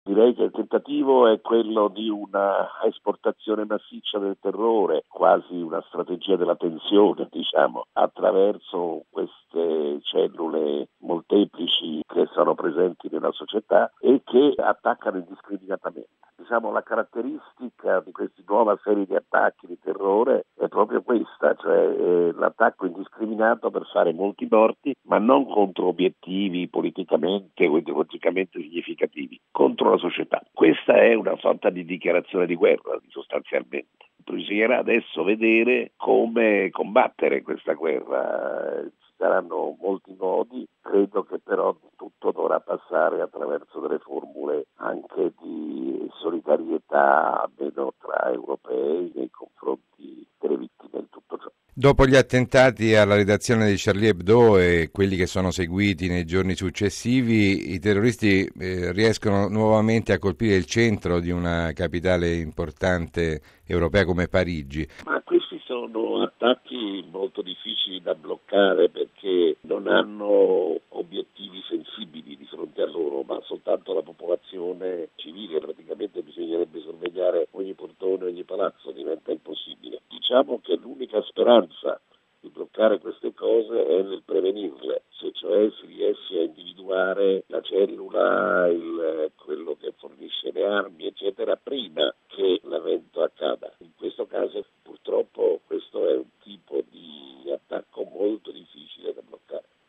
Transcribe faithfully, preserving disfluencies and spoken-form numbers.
Direi che il tentativo è quello di una esportazione massiccia del terrore, quasi una strategia della tensione, diciamo, attraverso queste cellule molteplici che sono presenti nella società e che attaccano indiscriminatamente. Diciamo, la caratteristica di questa nuova serie di attacchi di terrore è proprio questa, cioè eh, l'attacco indiscriminato per fare molti morti, ma non contro obiettivi politicamente o ideologicamente significativi, contro la società. Questa è una sorta di dichiarazione di guerra, sostanzialmente. Bisognerà adesso vedere come combattere questa guerra. Ci saranno molti modi, credo che però tutto dovrà passare attraverso delle formule anche di solidarietà, almeno tra europei, nei confronti delle vittime di tutto ciò. Dopo gli attentati alla redazione di Charlie Hebdo e quelli che sono seguiti nei giorni successivi, i terroristi eh, riescono nuovamente a colpire il centro di una capitale importante europea come Parigi. Ma questi sono attacchi molto difficili da bloccare perché non hanno obiettivi sensibili di fronte a loro, ma soltanto la popolazione civile. Praticamente bisognerebbe sorvegliare ogni portone, ogni palazzo, diventa impossibile. Diciamo che l'unica speranza di bloccare queste cose è nel prevenirle, se cioè si riesce a individuare la cellula, il, quello che fornisce le armi, eccetera, prima che l'evento accada. In questo caso